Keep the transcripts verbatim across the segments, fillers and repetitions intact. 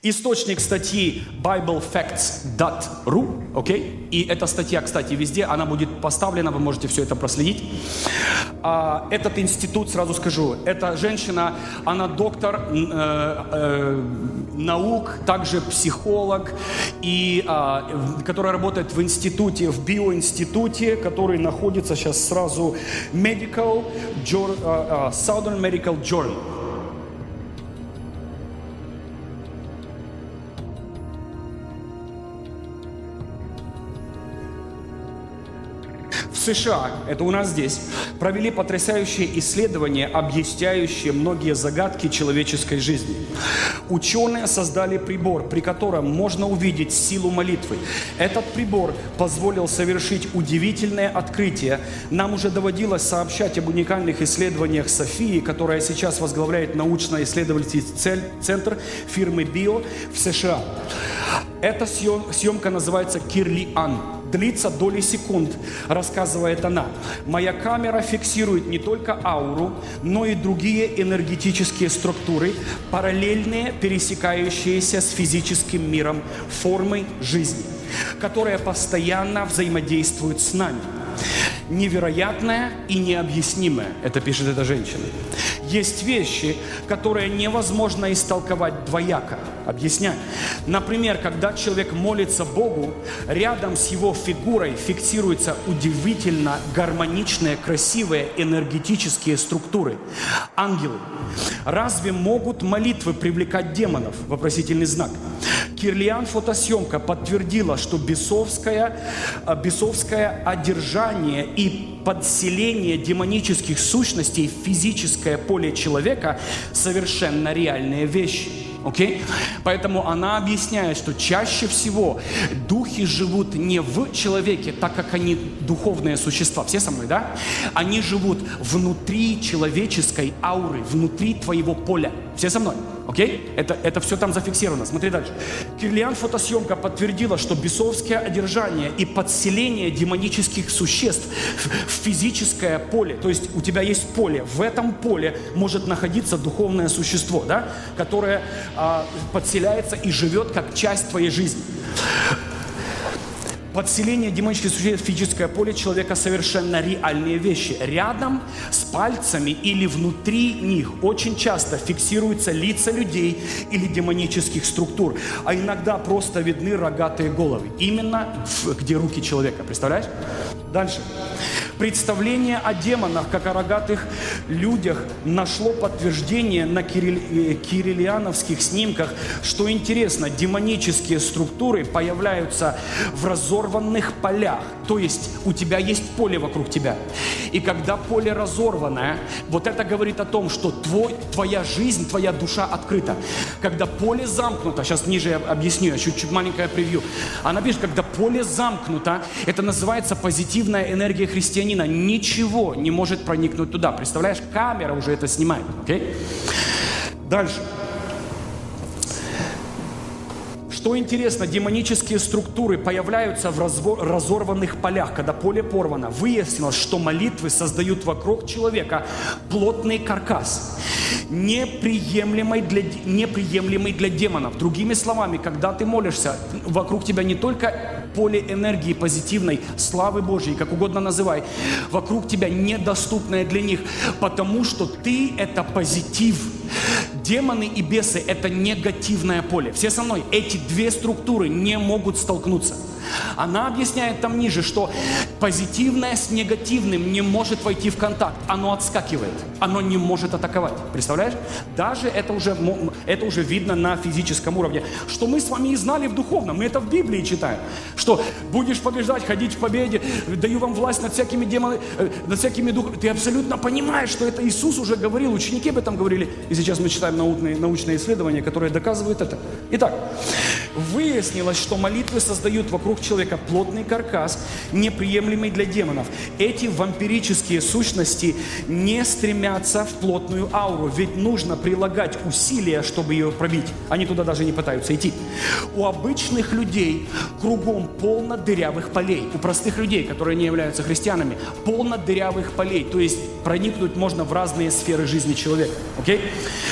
Источник статьи bible facts dot ru, окей? И эта статья, кстати, везде, она будет поставлена, вы можете все это проследить. А, этот институт, сразу скажу, эта женщина, она доктор э, э, наук, также психолог, и, э, которая работает в институте, в биоинституте, который находится сейчас сразу Medical Jour- э, э, Southern Medical Journal. В США, это у нас здесь, провели потрясающие исследования, объясняющие многие загадки человеческой жизни. Ученые создали прибор, при котором можно увидеть силу молитвы. Этот прибор позволил совершить удивительное открытие. Нам уже доводилось сообщать об уникальных исследованиях Софии, которая сейчас возглавляет научно-исследовательский центр фирмы Био в США. Эта съемка называется «Кирлиан». Длится доли секунд, рассказывает она. Моя камера фиксирует не только ауру, но и другие энергетические структуры, параллельные, пересекающиеся с физическим миром формы жизни, которые постоянно взаимодействуют с нами. Невероятное и необъяснимое, это пишет эта женщина. Есть вещи, которые невозможно истолковать двояко. Объясняю. Например, когда человек молится Богу, рядом с его фигурой фиксируются удивительно гармоничные, красивые энергетические структуры. Ангелы. Разве могут молитвы привлекать демонов? Вопросительный знак. Кирлиан фотосъемка подтвердила, что бесовское, бесовское одержание и подселение демонических сущностей в физическое поле человека совершенно реальные вещи. Okay? Поэтому она объясняет, что чаще всего духи живут не в человеке, так как они духовные существа. Все со мной, да? Они живут внутри человеческой ауры, внутри твоего поля. Все со мной? Окей? Okay? Это, это все там зафиксировано. Смотри дальше. Кирлиан фотосъемка подтвердила, что бесовское одержание и подселение демонических существ в физическое поле, то есть у тебя есть поле, в этом поле может находиться духовное существо, да? Которое а, подселяется и живет как часть твоей жизни. Подселение демонических существ в физическое поле человека совершенно реальные вещи. Рядом с пальцами или внутри них очень часто фиксируются лица людей или демонических структур, а иногда просто видны рогатые головы. Именно в, где руки человека. Представляешь? Дальше. Представление о демонах, как о рогатых людях, нашло подтверждение на кирилли... кириллиановских снимках. Что интересно, демонические структуры появляются в разорванных полях. То есть у тебя есть поле вокруг тебя. И когда поле разорванное, вот это говорит о том, что твой, твоя жизнь, твоя душа открыта. Когда поле замкнуто, сейчас ниже я объясню, чуть-чуть маленькое превью. Она пишет, когда поле замкнуто, это называется позитивная энергия христианина. Ничего не может проникнуть туда. Представляешь, камера уже это снимает. Okay? Дальше. Что интересно, демонические структуры появляются в разорванных полях, когда поле порвано. Выяснилось, что молитвы создают вокруг человека плотный каркас, неприемлемый для, неприемлемый для демонов. Другими словами, когда ты молишься, вокруг тебя не только поле энергии позитивной, славы Божьей, как угодно называй, вокруг тебя недоступное для них, потому что ты – это позитив. Демоны и бесы – это негативное поле. Все со мной? Эти две структуры не могут столкнуться. Она объясняет там ниже, что позитивное с негативным не может войти в контакт. Оно отскакивает. Оно не может атаковать. Представляешь? Даже это уже, это уже видно на физическом уровне. Что мы с вами и знали в духовном. Мы это в Библии читаем. Что будешь побеждать, ходить в победе, даю вам власть над всякими демонами, над всякими духами. Ты абсолютно понимаешь, что это Иисус уже говорил. Ученики об этом говорили. И сейчас мы читаем научные, научные исследования, которые доказывают это. Итак, выяснилось, что молитвы создают вокруг человека плотный каркас, неприемлемый для демонов. Эти вампирические сущности не стремятся в плотную ауру, ведь нужно прилагать усилия, чтобы ее пробить. Они туда даже не пытаются идти. У обычных людей кругом полно дырявых полей. У простых людей, которые не являются христианами, полно дырявых полей. То есть проникнуть можно в разные сферы жизни человека. Okay? В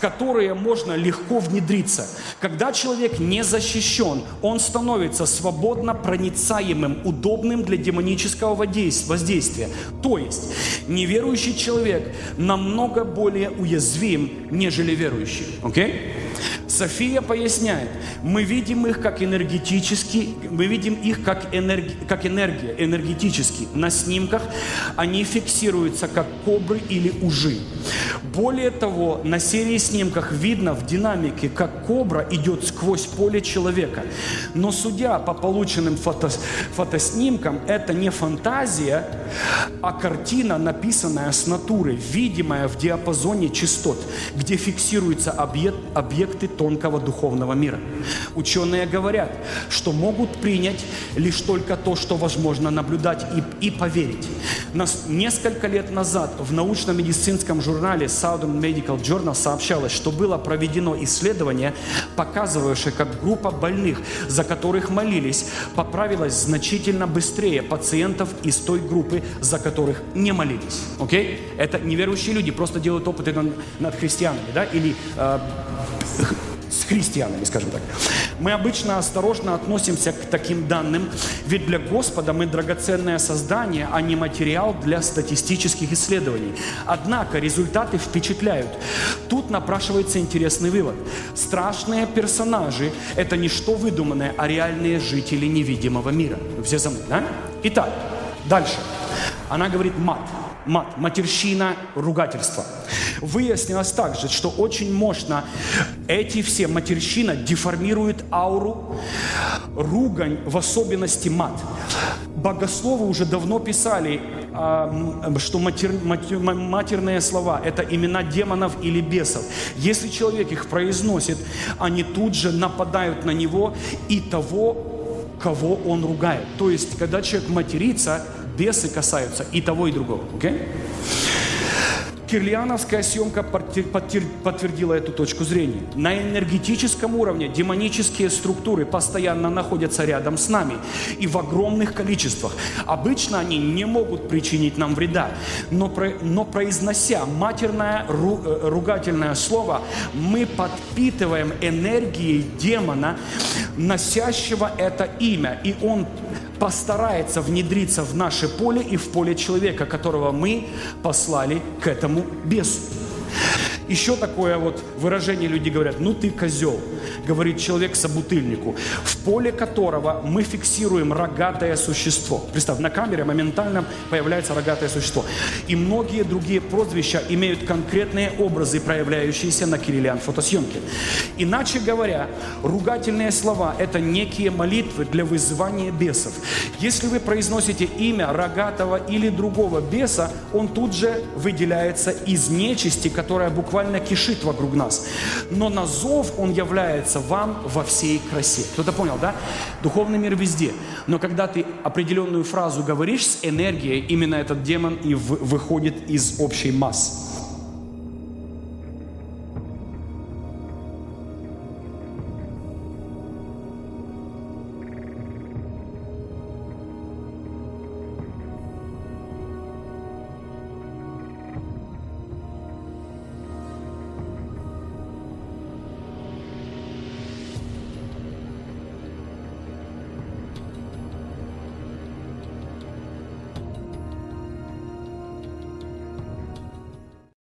которые можно легко внедриться. Когда человек не защищен, он становится свободно проницаемым, удобным для демонического воздействия. То есть неверующий человек намного более уязвим, нежели верующий. Окей? София поясняет, мы видим их как энергетически, мы видим их как, энерги, как энергия, энергетически. На снимках они фиксируются как кобры или ужи. Более того, на серии снимках видно в динамике, как кобра идет сквозь поле человека. Но судя по полученным фото, фотоснимкам, это не фантазия, а картина, написанная с натуры, видимая в диапазоне частот, где фиксируются объект, объекты тонкого духовного мира. Ученые говорят, что могут принять лишь только то, что возможно наблюдать и, и поверить. Нас, несколько лет назад в научно-медицинском журнале Southern Medical Journal сообщалось, что было проведено исследование, показывающее, как группа больных, за которых молились, поправилась значительно быстрее пациентов из той группы, за которых не молились. Окей? Это неверующие люди просто делают опыты над, над христианами, да? Или э, с христианами, скажем так. Мы обычно осторожно относимся к таким данным, ведь для Господа мы драгоценное создание, а не материал для статистических исследований. Однако результаты впечатляют. Тут напрашивается интересный вывод. Страшные персонажи – это не что выдуманное, а реальные жители невидимого мира. Все за мной, да? Итак, дальше. Она говорит мат. Мат, матерщина, ругательство. Выяснилось также, что очень мощно эти все матерщина деформируют ауру, ругань, в особенности мат. Богословы уже давно писали, что матер, матер, матерные слова – это имена демонов или бесов. Если человек их произносит, они тут же нападают на него и того, кого он ругает. То есть, когда человек матерится, бесы касаются и того, и другого. Okay? Кирлиановская съемка подтвердила эту точку зрения. На энергетическом уровне демонические структуры постоянно находятся рядом с нами и в огромных количествах. Обычно они не могут причинить нам вреда, но, про, но произнося матерное ру, ругательное слово, мы подпитываем энергией демона, носящего это имя, и он постарается внедриться в наше поле и в поле человека, которого мы послали к этому бесу. Еще такое вот выражение люди говорят: ну ты козел, говорит человек собутыльнику, в поле которого мы фиксируем рогатое существо. Представь, на камере моментально появляется рогатое существо. И многие другие прозвища имеют конкретные образы, проявляющиеся на Кириллиан фотосъемке. Иначе говоря, ругательные слова – это некие молитвы для вызывания бесов. Если вы произносите имя рогатого или другого беса, он тут же выделяется из нечисти, которая буквально кишит вокруг нас. Но на зов он является вам во всей красе. Кто-то понял, да? Духовный мир везде. Но когда ты определенную фразу говоришь с энергией, именно этот демон и выходит из общей массы.